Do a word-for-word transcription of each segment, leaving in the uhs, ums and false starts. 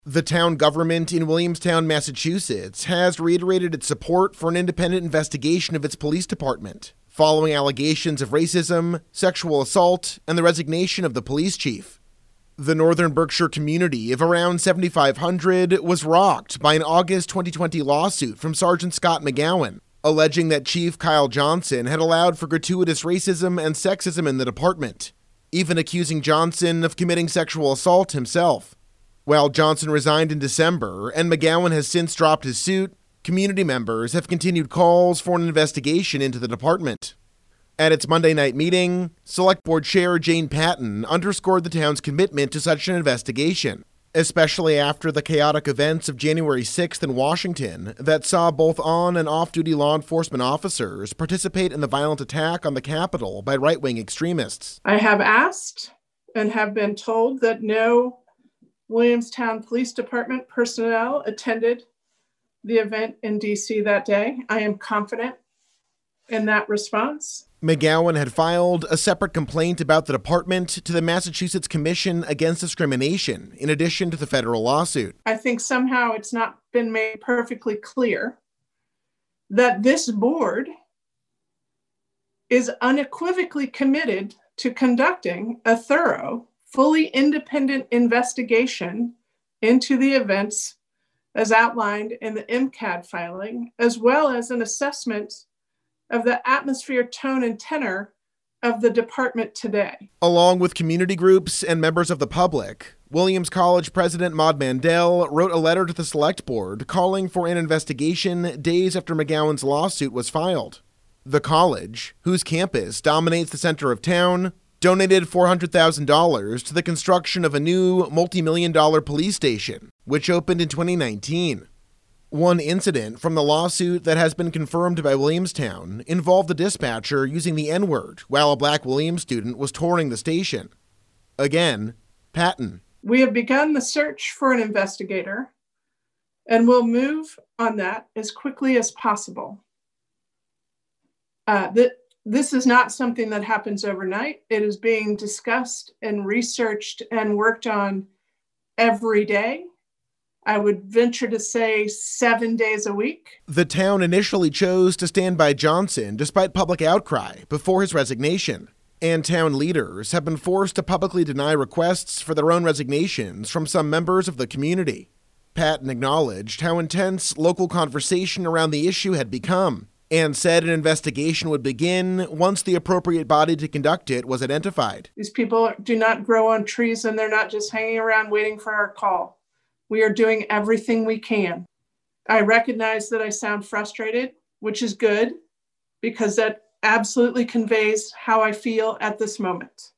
The town government in Williamstown, Massachusetts, has reiterated its support for an independent investigation of its police department, following allegations of racism, sexual assault, and the resignation of the police chief. The Northern Berkshire community of around seventy-five hundred was rocked by an August twenty twenty lawsuit from Sergeant Scott McGowan, alleging that Chief Kyle Johnson had allowed for gratuitous racism and sexism in the department, even accusing Johnson of committing sexual assault himself. While Johnson resigned in December and McGowan has since dropped his suit, community members have continued calls for an investigation into the department. At its Monday night meeting, Select Board Chair Jane Patton underscored the town's commitment to such an investigation, especially after the chaotic events of January sixth in Washington that saw both on- and off-duty law enforcement officers participate in the violent attack on the Capitol by right-wing extremists. I have asked and have been told that no Williamstown Police Department personnel attended the event in D C that day. I am confident in that response. McGowan had filed a separate complaint about the department to the Massachusetts Commission Against Discrimination, in addition to the federal lawsuit. I think somehow it's not been made perfectly clear that this board is unequivocally committed to conducting a thorough, fully independent investigation into the events as outlined in the M C A D filing, as well as an assessment of the atmosphere, tone, and tenor of the department today. Along with community groups and members of the public, Williams College President Maud Mandel wrote a letter to the Select Board calling for an investigation days after McGowan's lawsuit was filed. The college, whose campus dominates the center of town, donated four hundred thousand dollars to the construction of a new multi-million dollar police station, which opened in twenty nineteen. One incident from the lawsuit that has been confirmed by Williamstown involved the dispatcher using the N-word while a Black Williams student was touring the station. Again, Patton. We have begun the search for an investigator and will move on that as quickly as possible. Uh, the, This is not something that happens overnight. It is being discussed and researched and worked on every day. I would venture to say seven days a week. The town initially chose to stand by Johnson despite public outcry before his resignation, and town leaders have been forced to publicly deny requests for their own resignations from some members of the community. Patton acknowledged how intense local conversation around the issue had become, and said an investigation would begin once the appropriate body to conduct it was identified. These people do not grow on trees, and they're not just hanging around waiting for our call. We are doing everything we can. I recognize that I sound frustrated, which is good, because that absolutely conveys how I feel at this moment.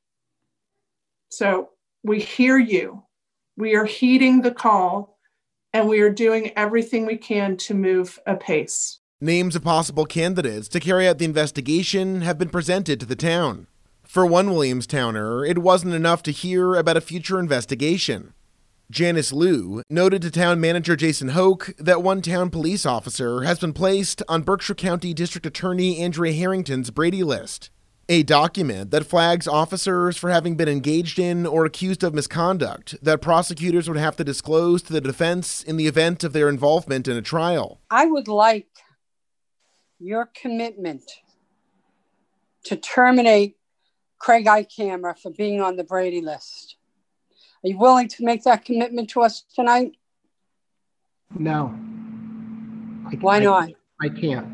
So we hear you. We are heeding the call, and we are doing everything we can to move apace. Names of possible candidates to carry out the investigation have been presented to the town. For one Williamstowner, it wasn't enough to hear about a future investigation. Janice Liu noted to town manager Jason Hoke that one town police officer has been placed on Berkshire County District Attorney Andrea Harrington's Brady List, a document that flags officers for having been engaged in or accused of misconduct that prosecutors would have to disclose to the defense in the event of their involvement in a trial. I would like your commitment to terminate Craig Icamera for being on the Brady List. Are you willing to make that commitment to us tonight? No. I, Why not? I, I can't.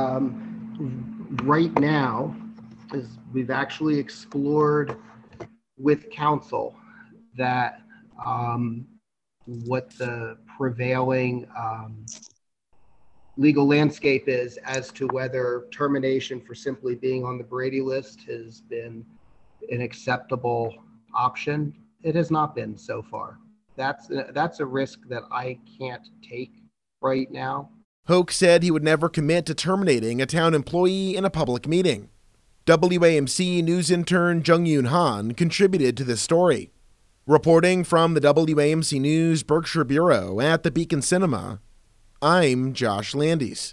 Um, right now, is we've actually explored with counsel that um, what the prevailing um, legal landscape is as to whether termination for simply being on the Brady List has been an acceptable option. It has not been so far. That's that's a risk that I can't take right now. Hoke said he would never commit to terminating a town employee in a public meeting. W A M C news intern Jung Yoon Han contributed to this story. Reporting from the W A M C News Berkshire Bureau at the Beacon Cinema, I'm Josh Landis.